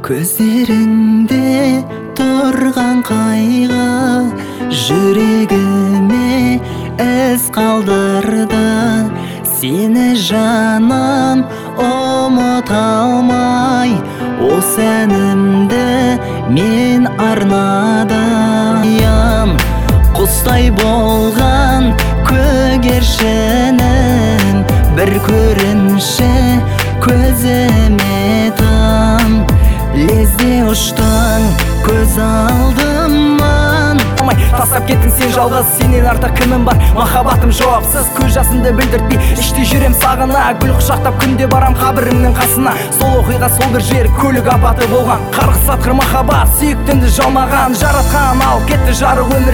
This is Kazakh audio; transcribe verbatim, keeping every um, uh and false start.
Көздеріңде тұрған қайғы жүрегіме із қалдырды. Сені жаным ұмыта алмай, осы әнімді мен арнадым. Құстай болған көгершінім, бір көрінші көзіме тым. Лезде ұштың көз алдымнан. Тастап кеттің сен жалғыз, сенен артық кімім бар? Махаббатым жауапсыз, көз жасымды білдіртпей іште жүрем сағына. Гүл құшақтап күнде барам қабіріңнің қасына. Сол оқиға сол бір жер көлік апаты болған. Қарғыс атқыр махаббат сүйіктімді жалмаған. Жаратқан алып кетті жарық өмір.